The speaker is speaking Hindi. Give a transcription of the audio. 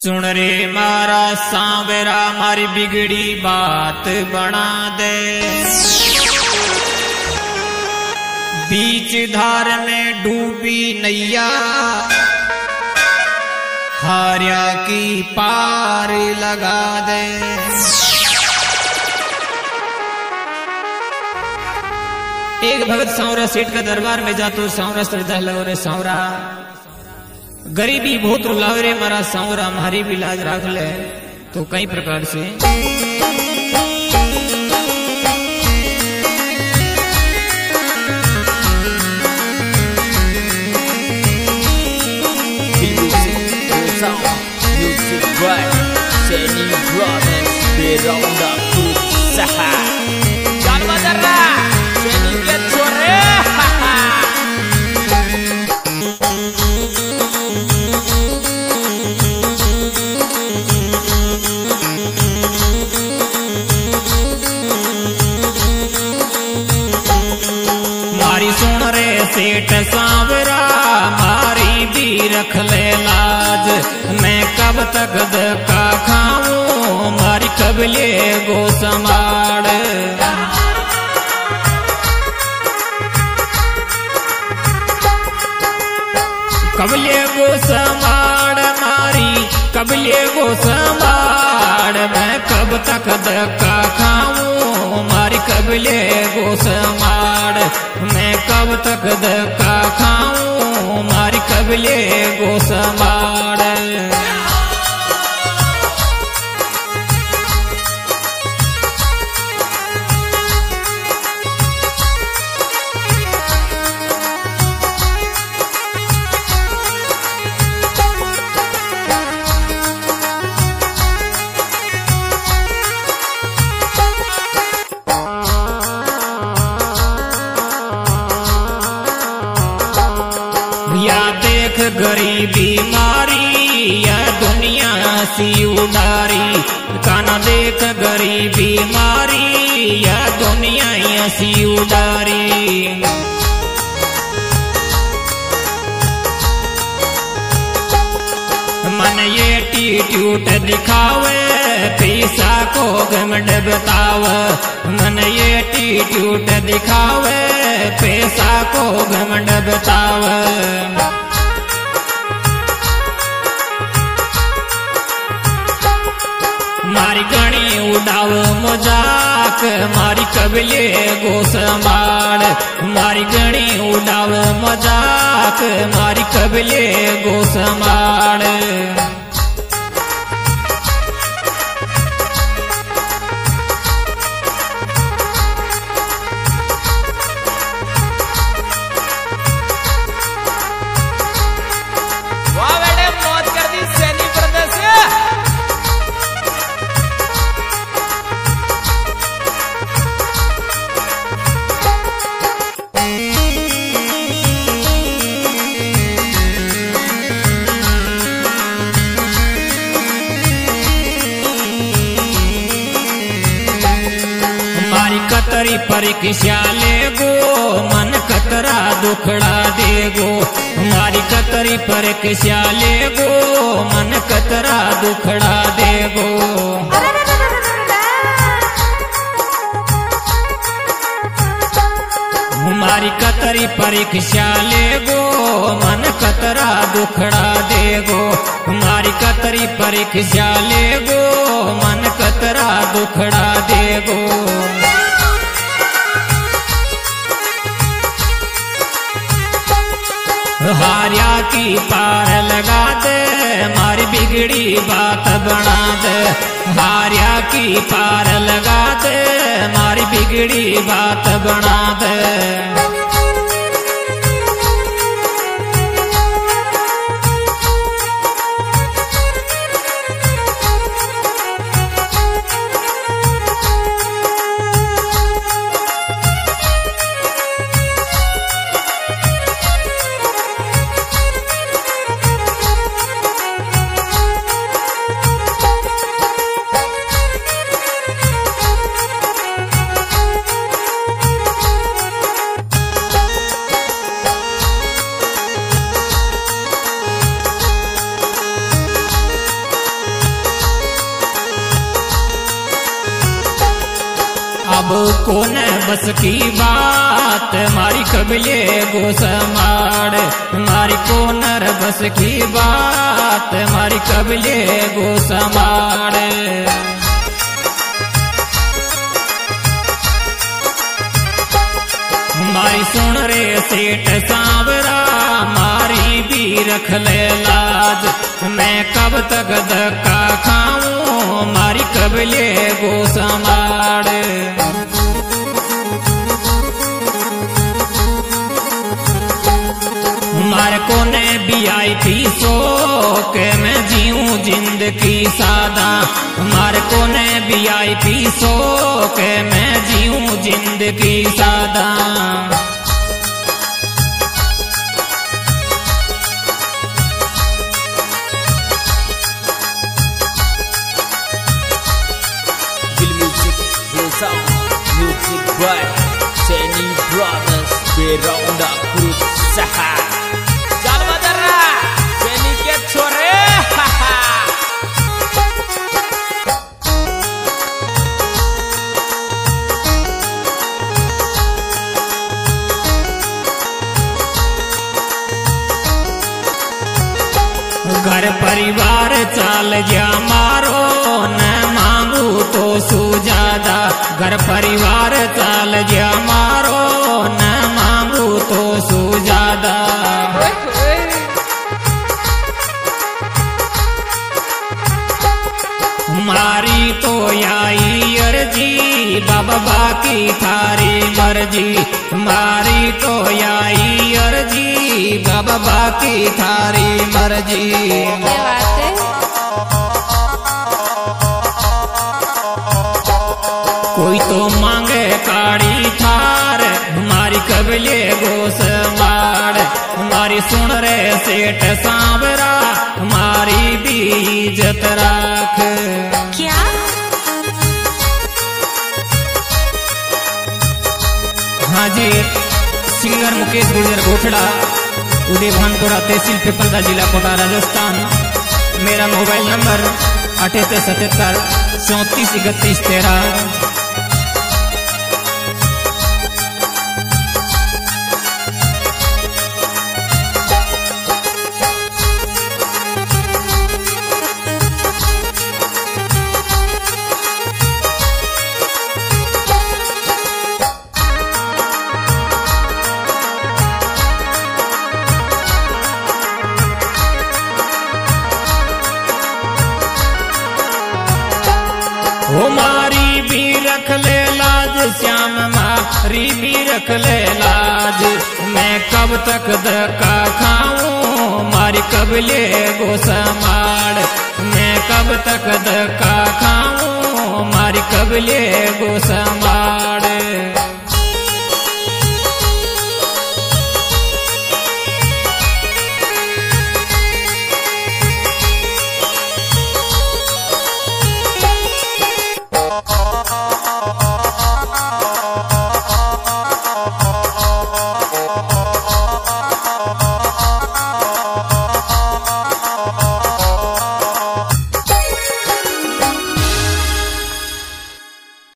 सुन रे मारा सांवरा मारी बिगड़ी बात बना दे। बीच धार में डूबी नैया हार्या की पार लगा दे। एक भगत सांवरा सेठ का दरबार में जातो सांवरा श्रद्धा लो रे सांवरा गरीबी बहुत रुलावे रे मारा सांवरा मारी भी लाज राख ले। तो कई प्रकार से सुन रे सेठ सांवरा मारी भी रख ले लाज। मैं कब तक धक्का खाऊं मारी कबले गो समाड़। कबले गो समाड़ मारी कबले गो समाड़। मैं कब तक धक्का खाऊं मारी कबले गो समाड़। मैं कब तक धक्का खाऊं मारी कबले गो समाड़। गरीबी मारी या दुनिया सी उडारी। काना देख गरीबी मारी या दुनिया सी उडारी। मन ये एटीट्यूड दिखावे पैसा को घमंड बतावे। मन ये एटीट्यूड दिखावे पैसा को घमंड बतावे। मारी गणी उड़ाव मजाक मारी कबले गो समाड़। मारी गणी उड़ाव मजाक मारी कबले गो समाड़। कतरी परीक्षा ले गो मन कतरा दुखड़ा दे गो। हमारी कतरी परीक्षा ले गो मन कतरा दुखड़ा दे गो। हमारी कतरी परीक्षा ले गो मन कतरा दुखड़ा दे गो। हमारी कतरी परीक्षा ले गो मन कतरा दुखड़ा दे गो। हार्या की पार लगा दे मारी बिगड़ी बात बना दे। हार्या की पार लगा दे मारी बिगड़ी बात बना दे। कौन बस की बात मारी कबले गो समाड़ मारी कौन बस की बात मारी कबले गो समाड़ मारी सुन रे सेठ सांवरा मारी भी रख ले लाज मैं कब तक धक्का खाऊं मारी कबले गो समाड़ मार को ने VIP सो के मैं जीऊं जिंदगी सादा मार को ने VIP सो के मैं जीऊं जिंदगी सादा Music by Seni Brothers beronda berusaha Jal Badara Seni ke chore घर परिवार चाल जा मारो न मांगू तो सुजादा घर परिवार चाल जा मारो न मांगू तो सुजादा मारी तो आई अर्जी बाबा बाकी थारी मर्जी मारी तो आई अर्जी बाबा बाकी थारी मर्जी कोई तो मांगे काड़ी थार हमारी कबले गोस माड़ हमारी सुन रे सेठ सांवरा हमारी भी इज्जत राख क्या हाँ जी सिंगर मुकेश गुर्जर गोठड़ा उदय भानपुरा तहसील पिपलदा जिला कोटा राजस्थान मेरा मोबाइल नंबर 7877 34 31 13 वो मारी भी रख ले लाज श्याम मारी भी रख ले लाज मैं कब तक धक्का खाऊं मारी कबले गो समाड़ मैं कब तक धक्का खाऊं मारी कबले गो समाड़